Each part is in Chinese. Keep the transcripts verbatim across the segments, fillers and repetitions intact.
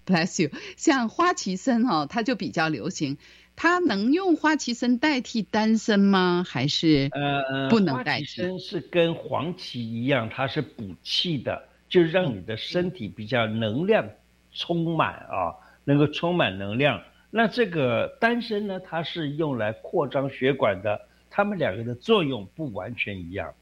bless you。像花旗参哦，它就比较流行。它能用花旗参代替丹参吗？还是不能代替？ 呃，花旗参是跟黄芪一样，它是补气的，就让你的身体比较能量充满啊，能够充满能量。那这个丹参呢，它是用来扩张血管的，它们两个的作用不完全一样。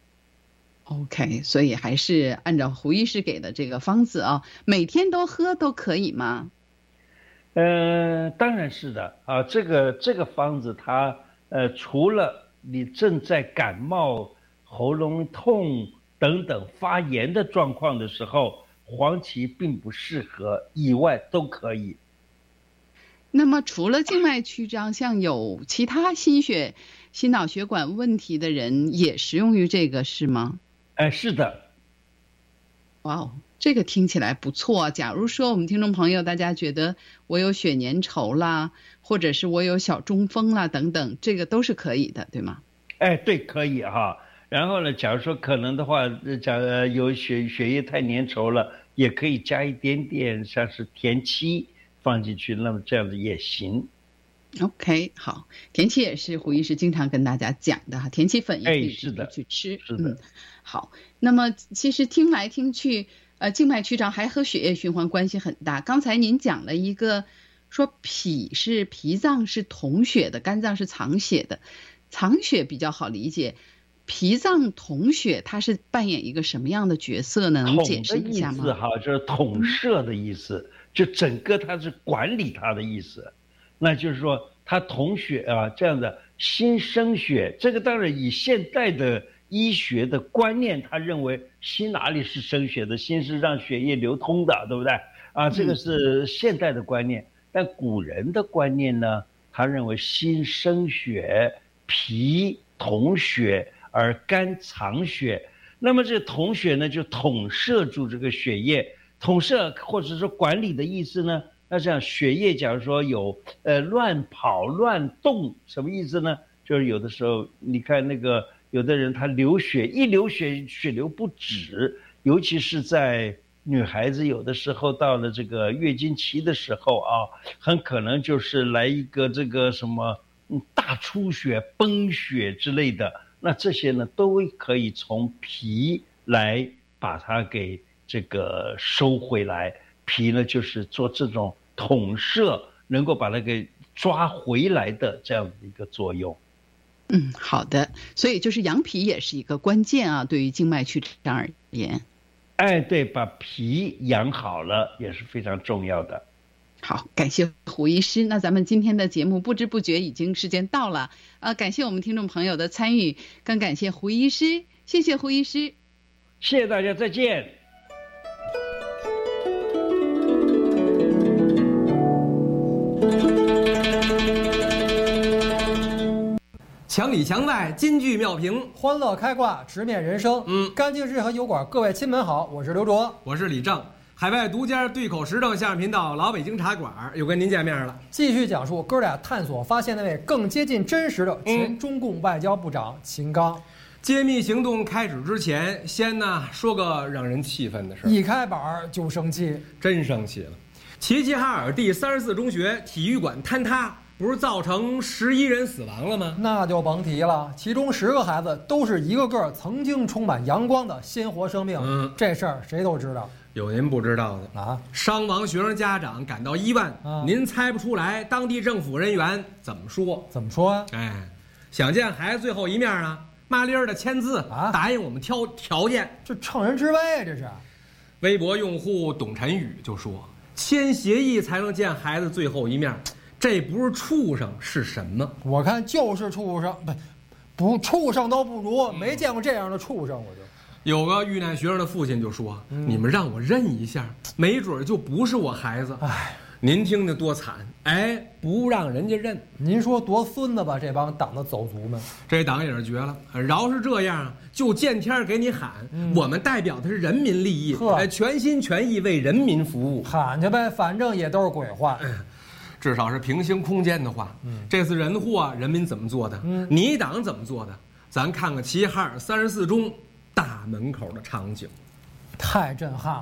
OK， 所以还是按照胡医师给的这个方子啊，每天都喝都可以吗？ 呃，当然是的啊，这个这个方子它呃，除了你正在感冒、喉咙痛等等发炎的状况的时候，黄芪并不适合，以外都可以。 那么除了静脉曲张，像有其他心血、心脑血管问题的人也适用于这个是吗？ 哎，是的。 哇哦。这个听起来不错。假如说我们听众朋友大家觉得我有血粘稠啦，或者是我有小中风啦等等，这个都是可以的，对吗？ 哎，对，可以哈。然后呢，假如说可能的话，假如有血血液太粘稠了，也可以加一点点像是田七放进去，那么这样子也行。 OK， 好，田七也是胡医师经常跟大家讲的哈，田七粉也可以是的去吃。 是的。 嗯，好。那么其实听来听去。呃，静脉曲张还和血液循环关系很大。刚才您讲了一个，说脾是脾脏是统血的，肝脏是藏血的。藏血比较好理解，脾脏统血它是扮演一个什么样的角色呢？能解释一下吗？ 统的意思哈，就是统摄的意思，嗯、就整个它是管理它的意思。那就是说，它统血啊，这样的心生血，这个当然以现代的医学的观念，他认为心哪里是生血的？心是让血液流通的，对不对？啊，这个是现代的观念。嗯、但古人的观念呢，他认为心生血，脾统血，而肝藏血。那么这统血呢，就统摄住这个血液，统摄或者说管理的意思呢？那这样血液，假如说有呃乱跑乱动，什么意思呢？就是有的时候，你看那个。有的人他流血，一流血血流不止，尤其是在女孩子有的时候到了这个月经期的时候啊，很可能就是来一个这个什么大出血、崩血之类的。那这些呢，都可以从脾来把它给这个收回来。脾呢，就是做这种统摄，能够把它给抓回来的这样的一个作用。 嗯，好的，所以就是养脾也是一个关键啊，对于静脉曲张而言。 哎，对，把脾养好了也是非常重要的。 好，感谢胡医师。那咱们今天的节目不知不觉已经时间到了，呃，感谢我们听众朋友的参与，更感谢胡医师，谢谢胡医师， 谢谢大家，再见。 墙里墙外金句妙评， 欢乐开挂，直面人生。 嗯， 干净日和油管，各位亲们好，我是刘卓， 我是李正，海外独家对口时政相声频道老北京茶馆又跟您见面了， 继续讲述哥俩探索发现那位更接近真实的前中共外交部长秦刚。嗯、 揭秘行动开始之前，先呢说个让人气愤的事， 一开板就生气， 真生气了。齐齐哈尔第三十四中学体育馆坍塌。不是造成十一人死亡了吗？ 那就甭提了，其中十个孩子都是一个个曾经充满阳光的鲜活生命。 嗯， 这事儿谁都知道。 有您不知道的啊！ 伤亡学生家长赶到医院，啊、您猜不出来当地政府人员怎么说？ 怎么说啊？ 哎，想见孩子最后一面啊，麻利儿的签字啊，答应我们挑条件， 这乘人之危，这是。 微博用户董晨宇就说：“签协议才能见孩子最后一面。”这不是畜生是什么？ 我看就是畜生，不不畜生都不如，没见过这样的畜生。我就有个遇难学生的父亲就说：“嗯、你们让我认一下，没准就不是我孩子。” 哎， 您听着多惨！哎，不让人家认， 您说多孙子吧？这帮党的走卒们， 这党也是绝了。饶是这样，就见天给你喊，嗯、我们代表的是人民利益，哎，全心全意为人民服务， 喊去呗，反正也都是鬼话。 哎至少是平行空间的话，嗯，这次人祸啊，人民怎么做的？ 嗯， 你党怎么做的？咱看看齐齐哈尔三十四中大门口的场景， 太震撼了。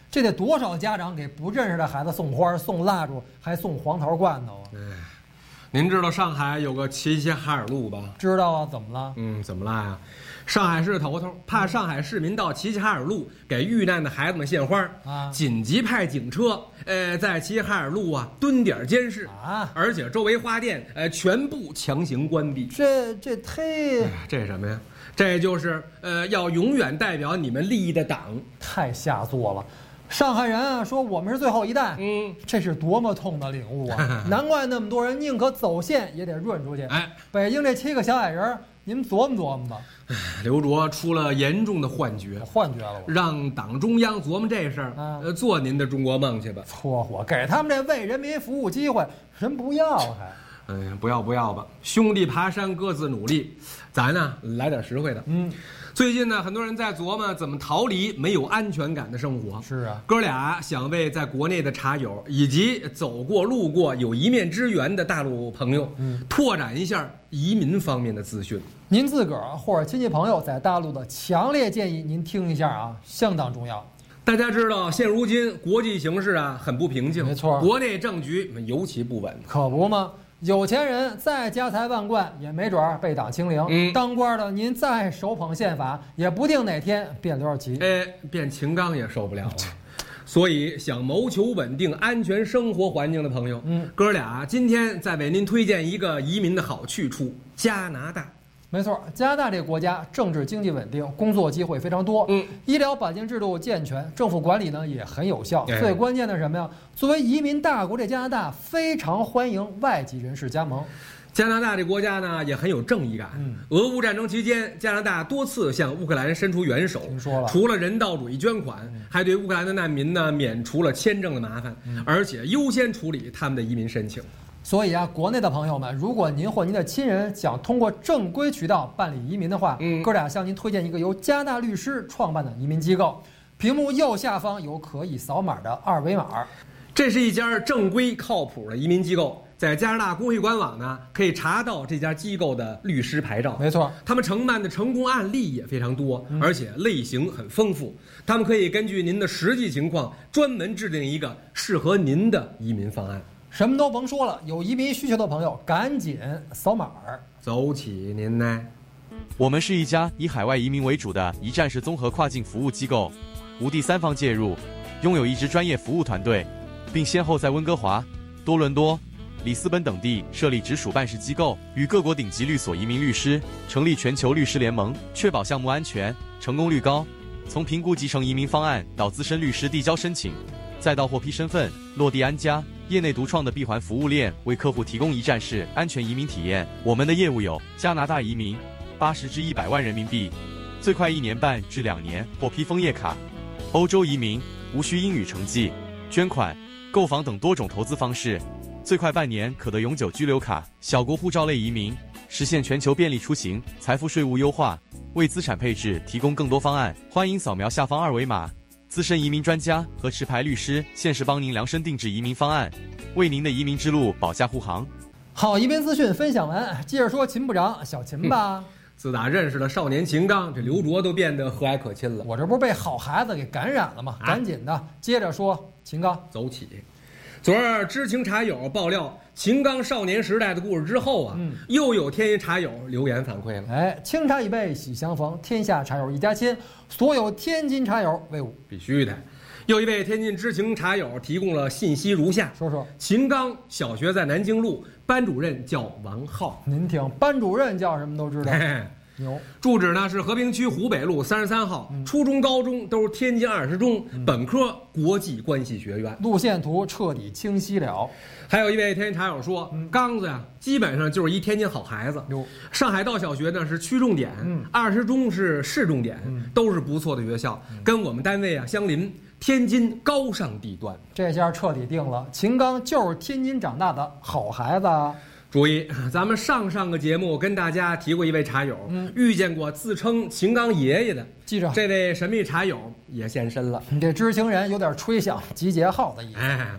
这得多少家长给不认识的孩子送花、送蜡烛，还送黄桃罐头啊！ 哎，您知道上海有个齐齐哈尔路吧？ 知道啊，怎么了？ 嗯，怎么了呀？上海市头头怕上海市民到齐齐哈尔路给遇难的孩子们献花啊，紧急派警车，呃，在齐齐哈尔路啊蹲点监视啊，而且周围花店呃全部强行关闭。 这这忒、 哎、这什么呀？这就是呃要永远代表你们利益的党， 太下作了。上海人啊说我们是最后一代， 嗯， 这是多么痛的领悟啊！难怪那么多人宁可走线也得润出去。哎，北京这七个小矮人，你们琢磨琢磨吧。 刘卓出了严重的幻觉， 幻觉了， 让党中央琢磨这事儿，啊、呃，做您的中国梦去吧。 搓火，给他们这为人民服务机会，人不要还。 哎呀，不要不要吧，兄弟爬山各自努力，咱呢来点实惠的。嗯，最近呢，很多人在琢磨怎么逃离没有安全感的生活。 是啊， 哥俩想为在国内的茶友以及走过路过有一面之缘的大陆朋友，嗯，拓展一下移民方面的资讯。 您自个儿或者亲戚朋友在大陆的强烈建议您听一下啊，相当重要。 大家知道，现如今国际形势啊很不平静， 没错， 国内政局尤其不稳， 可不吗？有钱人再家财万贯，也没准儿被党清零。嗯，当官的您再手捧宪法，也不定哪天变刘少奇。 哎，变秦刚也受不了了。所以，想谋求稳定、安全生活环境的朋友，嗯，哥俩今天再为您推荐一个移民的好去处——加拿大。 没错，加拿大这个国家政治经济稳定，工作机会非常多，嗯，医疗保健制度健全，政府管理呢也很有效。哎、最关键的是什么呀？作为移民大国，这加拿大非常欢迎外籍人士加盟。 加拿大这国家呢也很有正义感。嗯，俄乌战争期间，加拿大多次向乌克兰伸出援手， 听说了， 除了人道主义捐款，嗯、还对乌克兰的难民呢免除了签证的麻烦，嗯、而且优先处理他们的移民申请。 所以啊，国内的朋友们，如果您或您的亲人想通过正规渠道办理移民的话，嗯，哥俩向您推荐一个由加拿大律师创办的移民机构。屏幕右下方有可以扫码的二维码。 这是一家正规靠谱的移民机构，在加拿大公会官网呢可以查到这家机构的律师牌照。 没错， 他们承办的成功案例也非常多，嗯、而且类型很丰富。他们可以根据您的实际情况，专门制定一个适合您的移民方案。 什么都甭说了，有移民需求的朋友赶紧扫码儿。 走起您呢？ 我们是一家以海外移民为主的一站式综合跨境服务机构，无第三方介入，拥有一支专业服务团队，并先后在温哥华、多伦多、里斯本等地设立直属办事机构，与各国顶级律所移民律师成立全球律师联盟，确保项目安全、成功率高。从评估集成移民方案到资深律师递交申请，再到获批身份、落地安家，业内独创的闭环服务链为客户提供一站式安全移民体验。我们的业务有加拿大移民八十至一百万人民币，最快一年半至两年获批枫叶卡；欧洲移民无需英语成绩、捐款、购房等多种投资方式，最快半年可得永久居留卡；小国护照类移民实现全球便利出行、财富税务优化，为资产配置提供更多方案。欢迎扫描下方二维码。资深移民专家和持牌律师现时帮您量身定制移民方案，为您的移民之路保驾护航。 好，移民资讯分享完，接着说秦部长小秦吧。嗯、 自打认识了少年秦刚，这刘卓都变得和蔼可亲了。 我这不是被好孩子给感染了吗？啊、赶紧的，接着说秦刚。 走起。昨儿知情茶友爆料秦刚少年时代的故事之后啊，嗯、又有天津茶友留言反馈了。 哎，清茶一杯喜相逢，天下茶友一家亲，所有天津茶友为伍。 必须的。又一位天津知情茶友提供了信息如下： 说说秦刚小学在南京路，班主任叫王浩。 您听，班主任叫什么都知道。牛， 住址呢是和平区湖北路三十三号，嗯、初中、高中都是天津二十中，嗯、本科国际关系学院。 路线图彻底清晰了。 还有一位天津茶友说，嗯、刚子呀，基本上就是一天津好孩子。上海道小学呢是区重点，嗯、二十中是市重点，嗯、都是不错的学校，嗯、跟我们单位啊相邻。天津高尚地段， 这下彻底定了，秦刚就是天津长大的好孩子。 注意，咱们上上个节目跟大家提过一位茶友，嗯，遇见过自称秦刚爷爷的， 记着， 这位神秘茶友也现身了。 你这知情人有点吹响集结号的意思。 哎，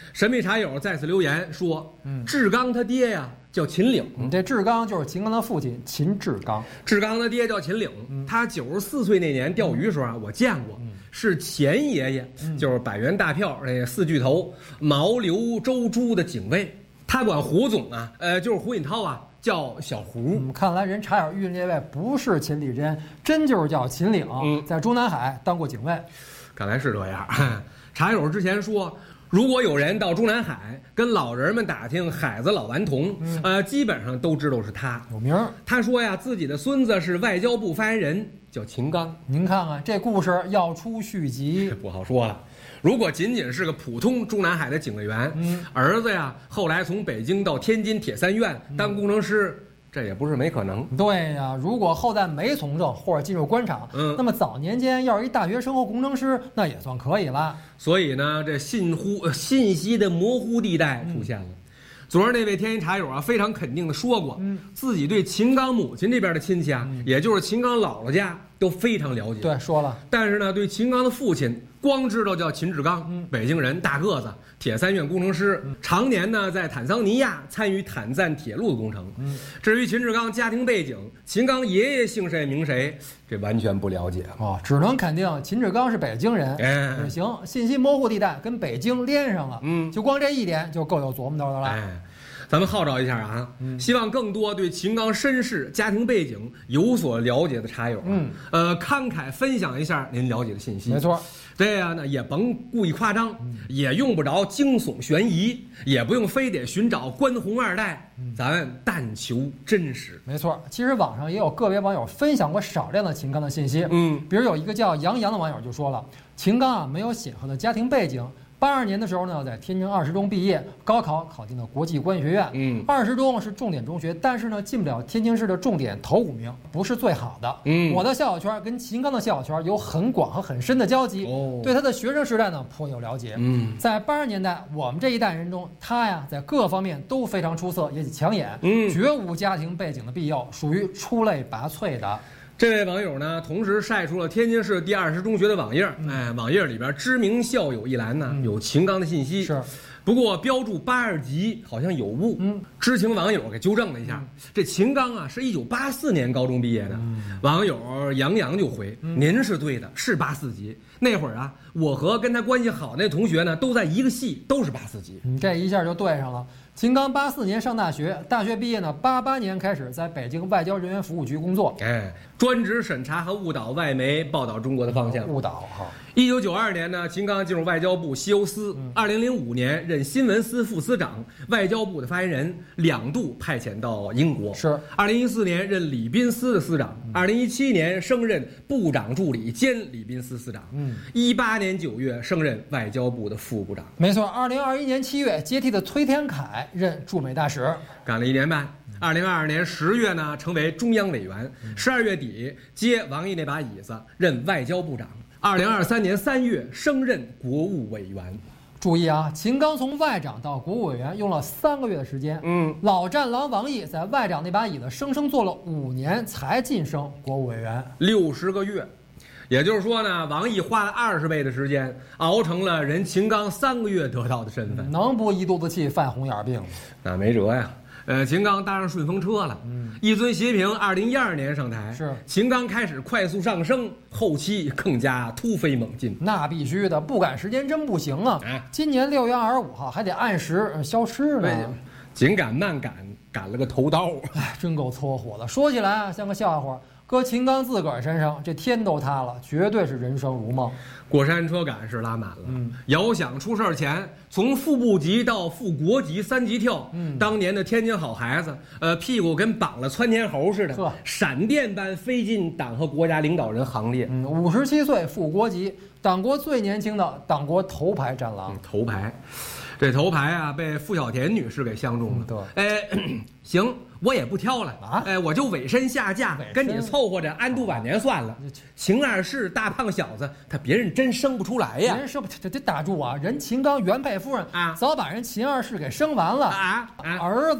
神秘茶友再次留言说：“嗯，志刚他爹呀叫秦岭， 嗯、这志刚就是秦刚的父亲秦志刚。 志刚的爹叫秦岭，嗯、他九十四岁那年钓鱼时候啊，我见过，嗯、是钱爷爷，嗯、就是百元大票那四巨头毛刘周朱的警卫，他管胡总啊，呃，就是胡锦涛啊。”叫小胡、 嗯，看来人茶友遇见这位不是秦礼珍，真就是叫秦岭，嗯、在中南海当过警卫。 看来是这样。茶友之前说，如果有人到中南海跟老人们打听海子老顽童，嗯、呃，基本上都知道是他有名。 他说呀，自己的孙子是外交部发言人，叫秦刚。 您看看这故事要出续集， 不好说了。如果仅仅是个普通中南海的警卫员，嗯、儿子呀，后来从北京到天津铁三院当工程师，嗯、这也不是没可能。 对呀，如果后代没从政或者进入官场，嗯、那么早年间要是一大学生或工程师，那也算可以了。 所以呢，这信乎信息的模糊地带出现了。嗯、昨儿那位天一茶友啊，非常肯定的说过，嗯、自己对秦刚母亲这边的亲戚啊，嗯、也就是秦刚姥姥家都非常了解。 对，说了。 但是呢，对秦刚的父亲。光知道叫秦志刚，嗯、北京人，大个子，铁三院工程师，嗯、常年呢在坦桑尼亚参与坦赞铁路的工程。嗯、至于秦志刚家庭背景，秦刚爷爷姓谁名谁，这完全不了解哦，只能肯定秦志刚是北京人。哎，也行，信息模糊地带跟北京连上了。嗯，就光这一点就够有琢磨头的了。 哎，咱们号召一下啊，嗯、希望更多对秦刚身世、家庭背景有所了解的茶友，嗯，呃，慷慨分享一下您了解的信息。 没错。 这样呢，也甭故意夸张，嗯、也用不着惊悚悬疑，也不用非得寻找关红二代，嗯、咱但求真实。 没错，其实网上也有个别网友分享过少量的秦刚的信息，嗯，比如有一个叫杨洋的网友就说了，秦刚啊没有显赫的家庭背景。八二年的时候呢，在天津二十中毕业，高考考进了国际关系学院。嗯，二十中是重点中学，但是呢，进不了天津市的重点头五名，不是最好的。嗯，我的校友圈跟秦刚的校友圈有很广和很深的交集，哦，对他的学生时代呢颇有了解。嗯，在八十年代，我们这一代人中，他呀在各方面都非常出色，也抢眼，嗯，绝无家庭背景的庇佑，属于出类拔萃的。 这位网友呢，同时晒出了天津市第二十中学的网页，嗯、哎，网页里边知名校友一栏呢，嗯、有秦刚的信息。是，不过标注八二级好像有误。嗯，知情网友给纠正了一下，嗯、这秦刚啊是一九八四年高中毕业的。嗯、网友杨洋就回：“嗯、您是对的，是八四级。那会儿啊，我和跟他关系好那同学呢，都在一个系，都是八四级。 你这一下就对上了。”秦刚八四年上大学，大学毕业呢，八八年开始在北京外交人员服务局工作， 哎，专职审查和误导外媒报道中国的方向。 误导哈。 一九九二年呢，秦刚进入外交部西欧司，二零零五年任新闻司副司长，外交部的发言人，两度派遣到英国。 是。二零一四年任礼宾司的司长，二零一七年升任部长助理兼礼宾司司长。嗯。一八年九月升任外交部的副部长。 没错，二零二一年七月接替的崔天凯任驻美大使， 干了一年半。二零二二年十月呢，成为中央委员。十二月底接王毅那把椅子，任外交部长。二零二三年三月升任国务委员。 注意啊，秦刚从外长到国务委员用了三个月的时间。嗯，老战狼王毅在外长那把椅子生生坐了五年才晋升国务委员， 六十个月。也就是说呢，王毅花了二十倍的时间，熬成了人秦刚三个月得到的身份， 能不一肚子气犯红眼病吗？ 那没辙呀。呃，秦刚搭上顺风车了。嗯，一尊斜平二零一二年上台，是秦刚开始快速上升，后期更加突飞猛进。 那必须的，不赶时间真不行啊！哎，今年六月二十五号还得按时消失呢。 紧赶慢赶，赶了个头刀， 哎，真够搓火的。说起来啊，像个笑话。搁秦刚自个儿身上，这天都塌了，绝对是人生如梦。 过山车赶是拉满了，嗯，遥想出事前，从副部级到副国级三级跳，嗯，当年的天津好孩子，呃，屁股跟绑了窜天猴似的，闪电般飞进党和国家领导人行列。 嗯，五十七岁副国级，党国最年轻的党国头牌战狼。 嗯、头牌，这头牌啊，被傅小田女士给相中了。 对、 嗯，哎，行。我也不挑了啊！哎，我就委身下嫁，跟你凑合着安度晚年算了。秦二世大胖小子，他别人真生不出来呀！ 人生不这这打住啊！人秦刚原配夫人啊，早把人秦二世给生完了啊！儿子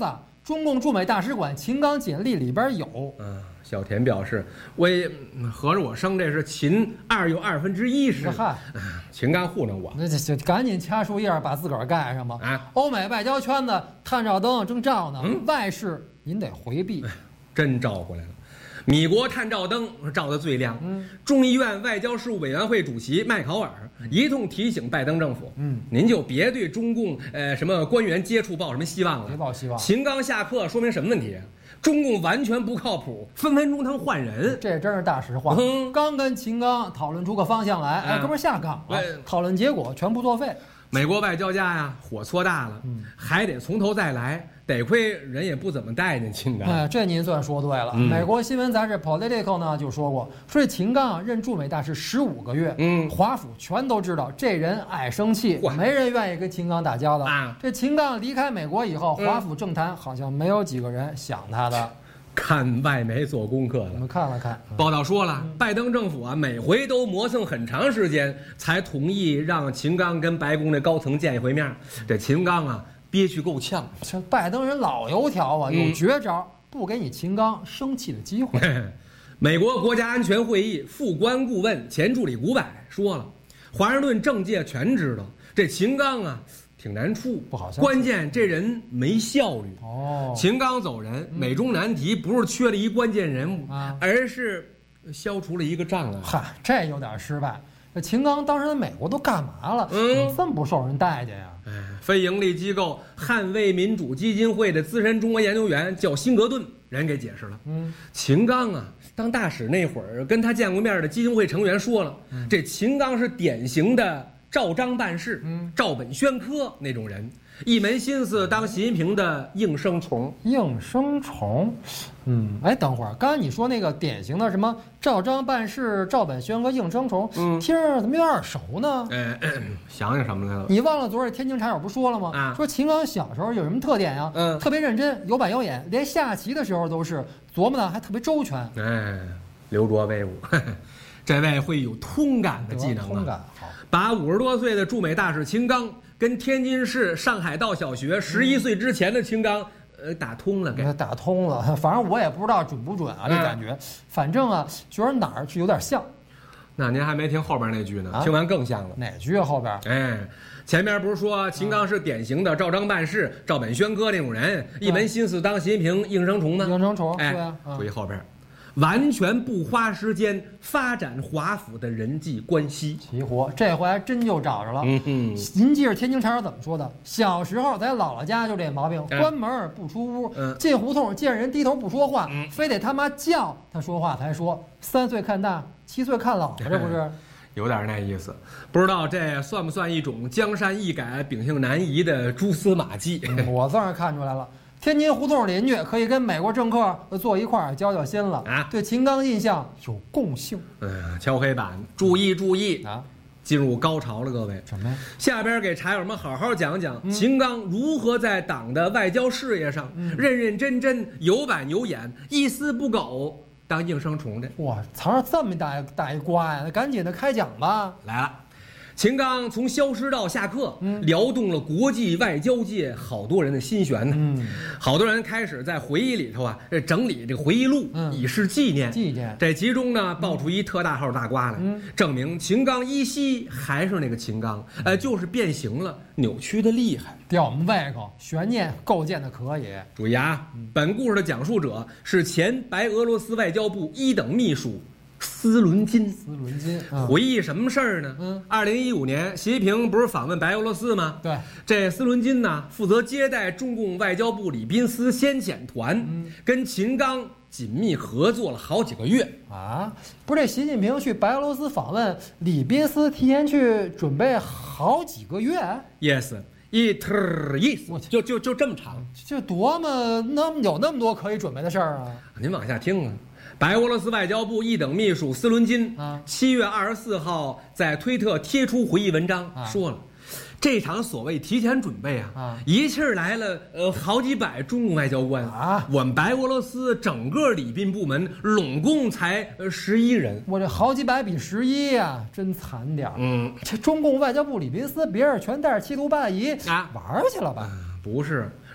中共驻美大使馆秦刚简历里边有。 嗯，小田表示，我也合着我生这是秦二又二分之一是。 嗨， 秦刚糊弄我， 那就赶紧掐树叶把自个儿盖上吧。 啊， 欧美外交圈子探照灯正照呢，嗯、外事您得回避。 真照回来了。米国探照灯照得最亮。嗯，众议院外交事务委员会主席麦考尔一通提醒拜登政府，嗯，您就别对中共呃什么官员接触抱什么希望了， 别抱希望。 秦刚下课说明什么问题？中共完全不靠谱，分分钟他们换人。 这真是大实话。嗯、刚跟秦刚讨论出个方向来，哎，哥们下岗了，讨论结果全部作废。 美国外交家呀，火搓大了，嗯、还得从头再来。得亏人也不怎么待见秦刚。 哎，这您算说对了。嗯、美国新闻杂志 Politico 呢就说过，说这秦刚啊任驻美大使十五个月，嗯，华府全都知道这人爱生气，没人愿意跟秦刚打交道。啊、这秦刚离开美国以后，华府政坛好像没有几个人想他的。嗯、 看外媒做功课了， 我们看了看， 嗯、报道说了，嗯、拜登政府啊每回都磨蹭很长时间才同意让秦刚跟白宫的高层见一回面。嗯、这秦刚啊。憋屈够呛， 这拜登人老油条啊，有绝招，嗯、不给你秦刚生气的机会。 美国国家安全会议副官顾问前助理古柏说了，华盛顿政界全知道这秦刚啊挺难处， 不好相处。 关键这人没效率。哦，秦刚走人，嗯、美中难题不是缺了一关键人物，啊、而是消除了一个障碍。 嗨，这有点失败。这秦刚当时在美国都干嘛了？嗯，这么不受人待见呀？ 哎，非营利机构捍卫民主基金会的资深中国研究员叫辛格顿，人给解释了。嗯，秦刚啊，当大使那会儿，跟他见过面的基金会成员说了，嗯、这秦刚是典型的照章办事、嗯、照本宣科那种人，一门心思当习近平的应声虫。 应声虫，嗯，哎，等会儿，刚才你说那个典型的什么照章办事、照本宣科、应声虫，嗯，听着怎么有点耳熟呢？ 哎，想想什么来了？ 你忘了昨儿天津茶友不说了吗？啊，说秦刚小时候有什么特点呀？嗯，特别认真，有板有眼，连下棋的时候都是琢磨的还特别周全。 哎，留着威武，这位会有通感的技能啊！ 通感好， 把五十多岁的驻美大使秦刚跟天津市上海道小学十一岁之前的秦刚。呃，打通了，给打通了，反正我也不知道准不准啊，这感觉，反正啊，觉得哪儿是有点像。 那您还没听后边那句呢，啊、听完更像了。 哪句啊？后边？ 哎，前面不是说秦刚是典型的照章办事、嗯、照本宣科那种人，一门心思当习近平应声虫吗？ 应声虫， 哎， 对啊。 注意后边。完全不花时间发展华府的人际关系， 齐活，这回还真就找着了。嗯哼，您记着天津茶友怎么说的？小时候在姥姥家就这毛病，嗯、关门不出屋，嗯、进胡同见人低头不说话，嗯、非得他妈叫他说话才说。三岁看大，七岁看老，这不是？嗯、 有点那意思，不知道这算不算一种江山易改，秉性难移的蛛丝马迹？ 嗯、我算是看出来了。天津胡同邻居可以跟美国政客坐一块儿交交心了啊！对秦刚印象有共性。 嗯，敲黑板，注意注意啊！进入高潮了，各位。 什么呀？ 下边给茶友们好好讲讲、嗯、秦刚如何在党的外交事业上、嗯、认认真真、有板有眼、一丝不苟当应声虫的。 哇，藏着这么大大一瓜呀！那赶紧的开讲吧。 来了。秦刚从消失到下课，嗯、撩动了国际外交界好多人的心弦呢。嗯，好多人开始在回忆里头啊，这整理这个回忆录，嗯、以示纪念。 纪念。 这其中呢，爆出一特大号大瓜来，嗯、证明秦刚依稀还是那个秦刚，嗯、呃，就是变形了，扭曲的厉害， 吊我们胃口，悬念构建的可以。 注意啊，嗯、本故事的讲述者是前白俄罗斯外交部一等秘书。斯伦金， 斯伦金、嗯、 回忆什么事儿呢？嗯，二零一五年，习近平不是访问白俄罗斯吗？ 对， 这斯伦金呢，负责接待中共外交部礼宾司先遣团，嗯、跟秦刚紧密合作了好几个月啊。不是，这习近平去白俄罗斯访问，礼宾司提前去准备好几个月 ？Yes。一特意思，就就就这么长， 这多么那么有那么多可以准备的事儿啊！ 您往下听啊。白俄罗斯外交部一等秘书斯伦金啊，七月二十四号在推特贴出回忆文章，啊、说了，这场所谓提前准备啊，啊一气儿来了呃好几百中共外交官啊，我们白俄罗斯整个礼宾部门拢共才呃十一人， 我这好几百比十一呀，真惨点儿。嗯，这中共外交部礼宾司别人全带着七图八仪啊玩去了吧？ 嗯、不是。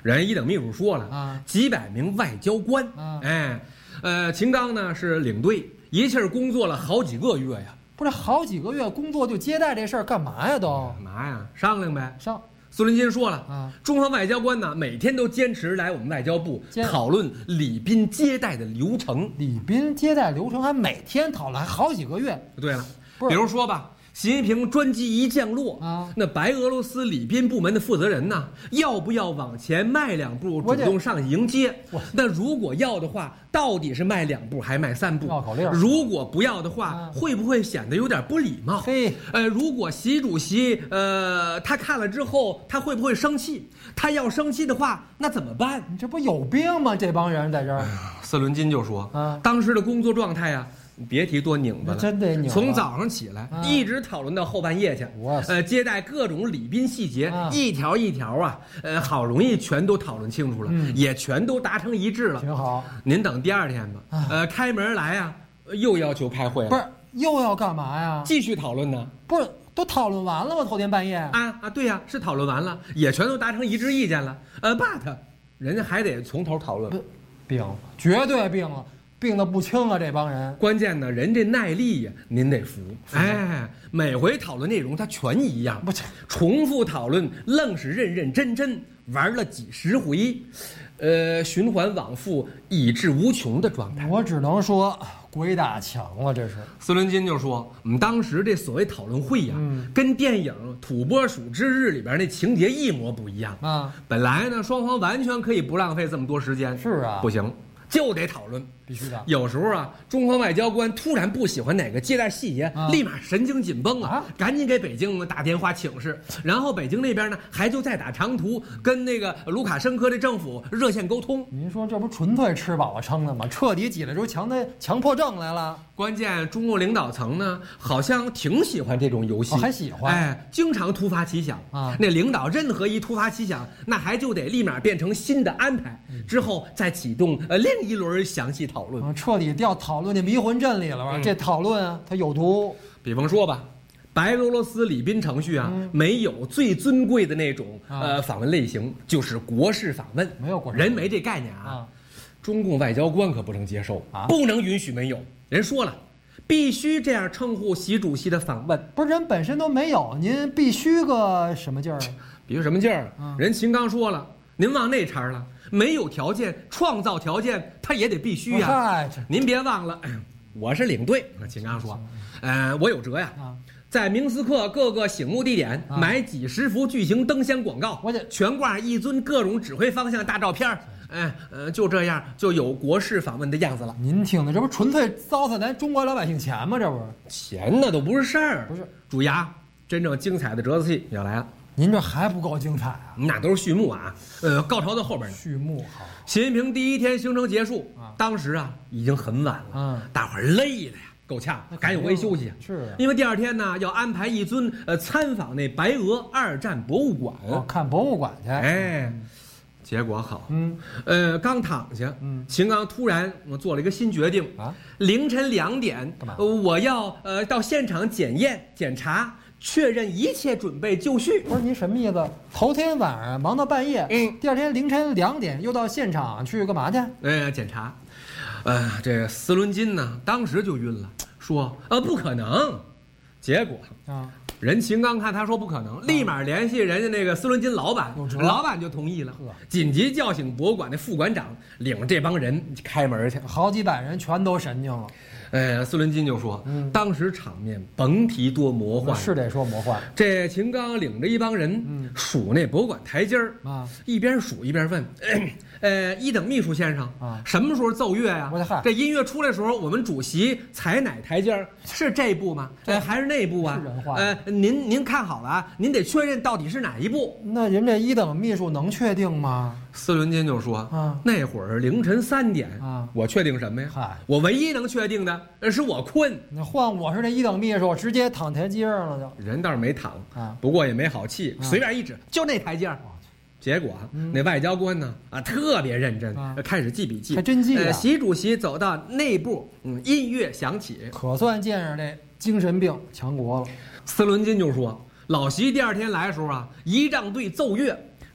人一等秘书说了啊， 几百名外交官， 啊、 哎，呃，秦刚呢是领队，一气儿工作了好几个月呀。 不是好几个月工作就接待这事儿干嘛呀？都干嘛呀？商量呗。 上。 斯伦金说了啊， 中方外交官呢每天都坚持来我们外交部讨论礼宾接待的流程。 礼宾接待流程还每天讨论，还好几个月。 对了，比如说吧。习近平专机一降落啊， 那白俄罗斯礼宾部门的负责人呢，要不要往前迈两步，主动上去迎接？那如果要的话，到底是迈两步还迈三步？ 绕口令。 如果不要的话，啊、会不会显得有点不礼貌？ 嘿， 呃，如果习主席呃他看了之后，他会不会生气？他要生气的话，那怎么办？ 你这不有病吗？这帮人在这儿。哎、 斯伦金就说， 啊， 当时的工作状态呀。别提多拧巴了， 真得拧。 从早上起来、啊、一直讨论到后半夜去，呃，接待各种礼宾细节，啊、一条一条啊，呃，好容易全都讨论清楚了，嗯、也全都达成一致了。 挺好。 您等第二天吧，啊、呃，开门来啊，又要求开会了。 不是，又要干嘛呀？ 继续讨论呢？ 不是，都讨论完了吗？头天半夜。 啊啊，对呀、啊，是讨论完了，也全都达成一致意见了。呃 ，but 人家还得从头讨论。 病了，绝对病了。病得不轻啊！这帮人， 关键呢，人这耐力呀，您得服。哎，每回讨论内容他全一样， 不重复讨论，愣是认认真真玩了几十回，呃，循环往复，以至无穷的状态。 我只能说鬼打墙了，这是。 斯伦金就说，我们当时这所谓讨论会呀、啊，嗯、跟电影《土拨鼠之日》里边那情节一模不一样啊。 本来呢，双方完全可以不浪费这么多时间， 是啊， 不行。就得讨论， 必须的。 有时候啊，中方外交官突然不喜欢哪个接待细节，啊、立马神经紧绷啊，啊赶紧给北京打电话请示，然后北京那边呢，还就再打长途跟那个卢卡申科的政府热线沟通。 您说这不纯粹吃饱了撑的吗？彻底挤了出强的强迫症来了。 关键中共领导层呢，好像挺喜欢这种游戏， 哦、还喜欢， 哎，经常突发奇想啊。 那领导任何一突发奇想，那还就得立马变成新的安排，嗯、之后再启动呃另一轮详细讨论， 啊、彻底掉讨论的迷魂阵里了吧？嗯、这讨论啊，它有毒。 比方说吧，白俄罗斯礼宾程序啊，嗯、没有最尊贵的那种、啊、呃访问类型，就是国事访问， 没有国事， 人没这概念啊。啊中共外交官可不能接受啊， 不能允许没有。人说了，必须这样称呼习主席的访问。 不是人本身都没有，您必须个什么劲儿？ 必须什么劲儿？ 啊、 人秦刚说了，您忘那茬了。没有条件，创造条件，他也得必须呀、 啊。 您别忘了，我是领队。秦刚说，呃，我有辙呀。 啊在明斯克各个醒目地点、 啊、 买几十幅巨型灯箱广告， 我得全挂一尊各种指挥方向大照片，哎，呃，就这样就有国事访问的样子了。 您听的这不纯粹糟蹋咱中国老百姓钱吗？这不是钱那都不是事儿。 不是， 主牙，真正精彩的折子戏要来了。 您这还不够精彩啊？ 那都是序幕啊，呃，高潮在后边呢。 序幕好。 习近平第一天行程结束，啊、当时啊已经很晚了， 嗯， 大伙儿累了呀。够呛，赶紧回去休息。 是、啊， 因为第二天呢，要安排一尊呃参访那白俄二战博物馆， 哦、看博物馆去。 哎，嗯、结果好， 嗯， 呃，刚躺下， 嗯， 秦刚突然我做了一个新决定啊， 凌晨两点， 干嘛？ 呃、我要呃到现场检验检查，确认一切准备就绪。 不是您什么意思？头天晚上忙到半夜， 嗯， 第二天凌晨两点又到现场去干嘛去？ 呃，检查。呃，这斯伦金呢，当时就晕了，说呃不可能，结果啊， 人秦刚看他说不可能，立马联系人家那个斯伦金老板，老板就同意了，紧急叫醒博物馆的副馆长，领着这帮人开门去， 好几百人全都神经了。 呃，斯伦金就说， 嗯， 当时场面甭提多魔幻， 是得说魔幻。 这秦刚领着一帮人， 嗯， 数那博物馆台阶儿啊， 一边数一边问，呃，一等秘书先生啊， 什么时候奏乐呀？ 我的嗨， 这音乐出来的时候，我们主席踩哪台阶儿？是这部吗？呃，还是那部啊？ 是人话。 呃，您您看好了啊，您得确认到底是哪一部。 那人这一等秘书能确定吗？ 斯伦金就说， 啊， 那会儿凌晨三点啊， 我确定什么呀？ 嗨， 我唯一能确定的是我困。 那换我是那一等秘书，直接躺台阶上了就。 人倒是没躺啊， 不过也没好气， 啊、 随便一指，就那台阶儿。结果、嗯、那外交官呢啊特别认真， 啊、 开始记笔记， 还真记啊、 呃。习主席走到内部，嗯，音乐响起， 可算见着这精神病强国了。 斯伦金就说，老习第二天来的时候啊，仪仗队奏乐。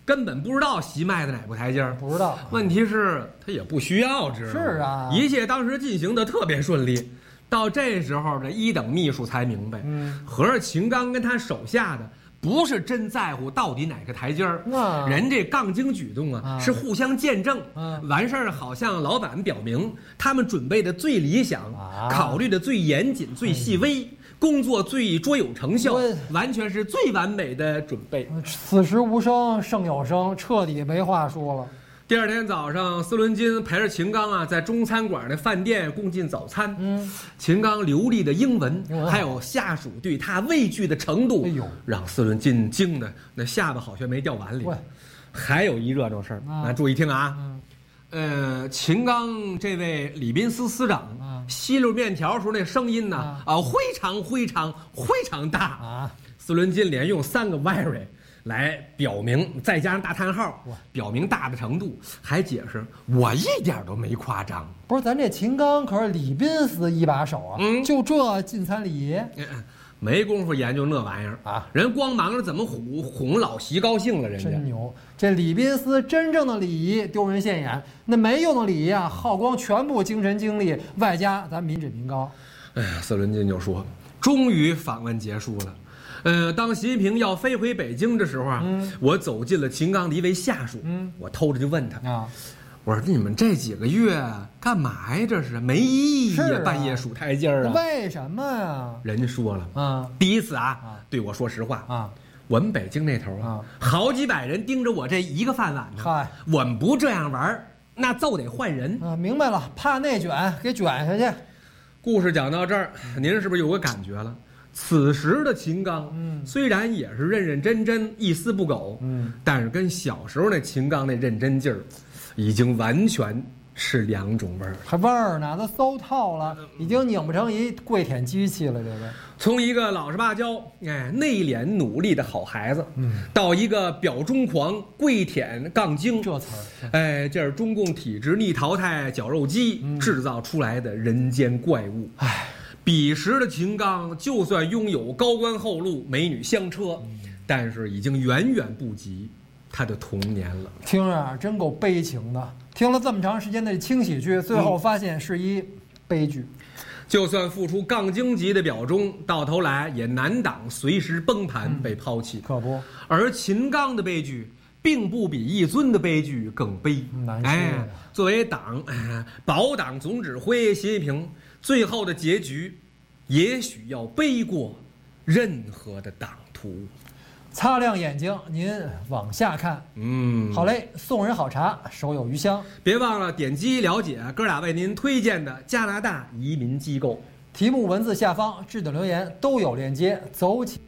根本不知道习迈的哪步台阶儿， 不知道。 问题是他也不需要知道。 是啊， 一切当时进行的特别顺利。到这时候，这一等秘书才明白， 嗯， 合着秦刚跟他手下的不是真在乎到底哪个台阶儿， 啊， 人这杠精举动啊，啊是互相见证。 啊， 完事儿好像老板表明他们准备的最理想， 啊， 考虑的最严谨、最细微。哎，工作最卓有成效，完全是最完美的准备。 此时无声胜有声，彻底没话说了。 第二天早上，司伦金陪着秦刚啊，在中餐馆的饭店共进早餐。 嗯， 秦刚流利的英文，还有下属对他畏惧的程度， 哎呦， 让司伦金惊的那下巴好像没掉碗里。还有一热闹事儿，啊，注意听啊。嗯，呃，秦刚这位礼宾司司长，啊，吸溜面条时候那声音呢，啊，啊非常非常非常大啊。司伦金连用三个 very 来表明，再加上大叹号，表明大的程度，还解释我一点都没夸张。 不是，咱这秦刚可是礼宾司一把手啊，嗯，就这进餐礼仪。嗯没工夫研究那玩意儿啊！人光忙着怎么哄哄老席高兴了，人家真牛。这礼宾司真正的礼仪丢人现眼，那没用的礼仪啊，耗光全部精神精力，外加咱民脂民膏。 哎呀，司伦金就说，终于访问结束了。呃，当习近平要飞回北京的时候啊，嗯，我走进了秦刚的一位下属，嗯，我偷着就问他啊。我说你们这几个月干嘛呀？这是没意义呀，啊，半夜数台阶儿啊！ 为什么呀？ 人家说了啊， 第一次啊，啊对我说实话啊，我们北京那头啊，好几百人盯着我这一个饭碗呢。嗨，我们不这样玩，那就得换人啊！明白了，怕内卷，给卷下去。 故事讲到这儿，您是不是有个感觉了？此时的秦刚，嗯，虽然也是认认真真、一丝不苟，嗯，但是跟小时候那秦刚那认真劲儿，已经完全是两种味儿。 还味儿呢？都馊透了，已经拧不成一跪舔机器了。这个从一个老实巴交、哎内敛努力的好孩子，嗯，到一个表忠狂、跪舔杠精， 这词儿， 哎，这是中共体制逆淘汰绞肉机、嗯、制造出来的人间怪物。哎。彼时的秦刚，就算拥有高官厚禄、美女香车，嗯，但是已经远远不及他的童年了。 听着啊，真够悲情的。听了这么长时间的轻喜剧，最后发现是一悲剧。嗯， 就算付出杠精级的表忠，到头来也难挡随时崩盘，嗯，被抛弃。 可不。 而秦刚的悲剧，并不比一尊的悲剧更悲。 难说。 哎，作为党、哎、保党总指挥习近平。最后的结局，也许要背过任何的党徒。 擦亮眼睛，您往下看。嗯，好嘞，送人好茶，手有余香。 别忘了点击了解哥俩为您推荐的加拿大移民机构。 题目文字下方置顶留言都有链接，走起。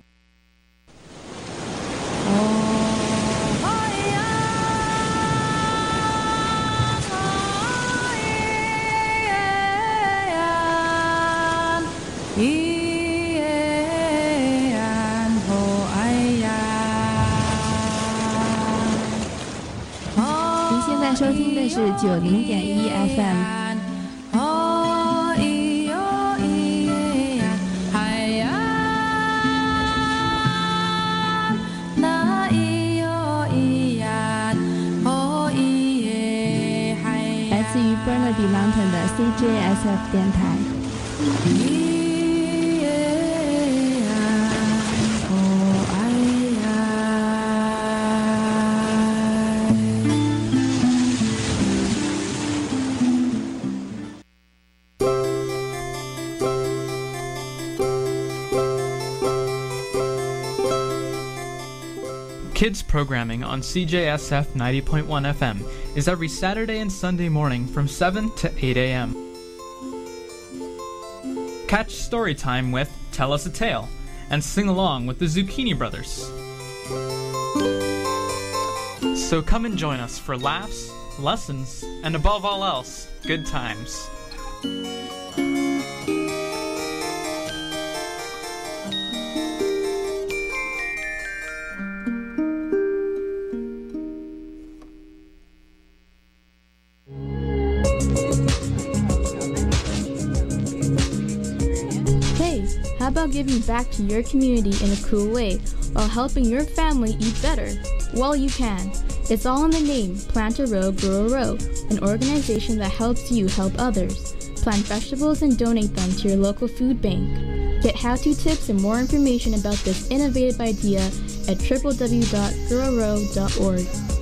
哦。 您现在收听的是九零点一 F M。来自于 Burnaby Mountain 的 C J S F 电台。 Kids programming on C J S F ninety point one F M is every Saturday and Sunday morning from seven to eight a m Catch story time with Tell Us a Tale and sing along with the Zucchini Brothers. So come and join us for laughs, lessons, and above all else, good times. How about giving back to your community in a cool way while helping your family eat better? Well, you can. It's all in the name, Plant a Row, Grow a Row, an organization that helps you help others. Plant vegetables and donate them to your local food bank. Get how-to tips and more information about this innovative idea at w w w dot grow a row dot org.